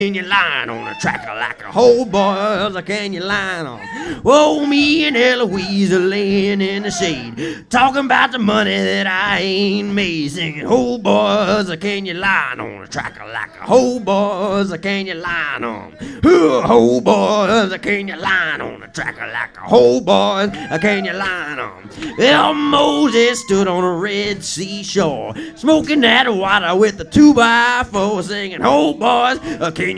Can you line on a tracker like a whole boys? Can you line on? Oh, me and Eloise are laying in the shade, talking about the money that I ain't made, singing whole boys. Can you line on a tracker like a whole boys? Can you line on? Whole boys, can you line on a tracker like a whole boys? Can you line on? Well, Moses stood on a Red Sea shore, smoking that water with a 2x4, singing whole boys. Can